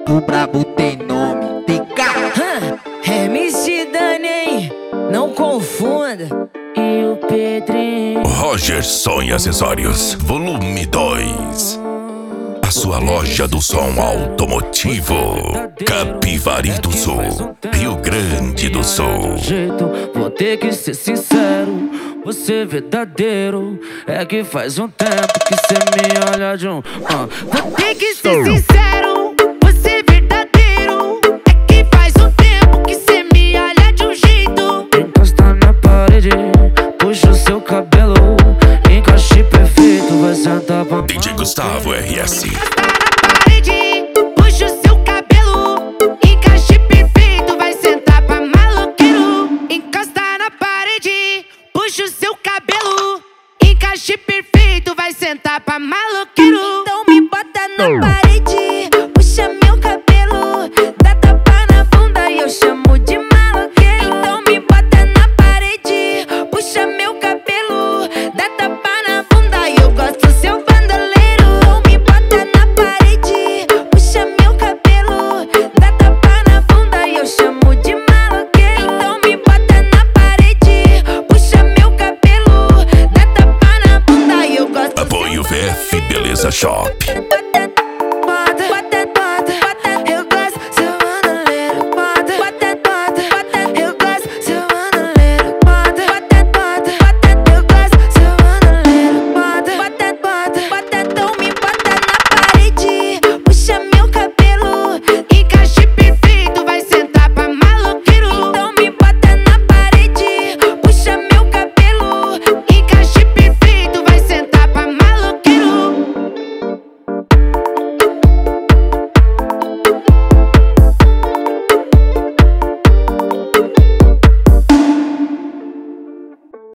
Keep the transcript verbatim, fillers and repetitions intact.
do brabo tem nome, T K. M C Dani, não confunda. E o Pedrinho. Roger Som e Acessórios, volume dois. A sua loja do som automotivo. Capivari do Sul, Rio Grande do Sul. Jeito, vou ter que ser sincero, você verdadeiro. É que faz um tempo que cê me olha de um uh. Vou ter que ser sincero, você verdadeiro. É que faz um tempo que cê me olha de um jeito. Encosta na parede, puxa o seu cabelo, encaixe perfeito, vai sentar pra D J Gustavo R S. Puxa o seu cabelo, encaixe perfeito, vai sentar pra maloqueiro. Encosta na parede, puxa o seu cabelo, encaixe perfeito, vai sentar pra maloqueiro. Então me bota na parede, puxa meu cabelo, dá tapa na bunda e eu chamo de maloqueiro. Então me bota na parede, puxa meu cabelo, dá tapa na bunda e eu gosto do seu bandoleiro. Então me bota na parede, puxa meu cabelo, dá tapa na bunda e eu chamo de maloqueiro. Então me bota na parede, puxa meu cabelo, dá tapa na bunda e eu gosto do seu Apoio V F Beleza Shop.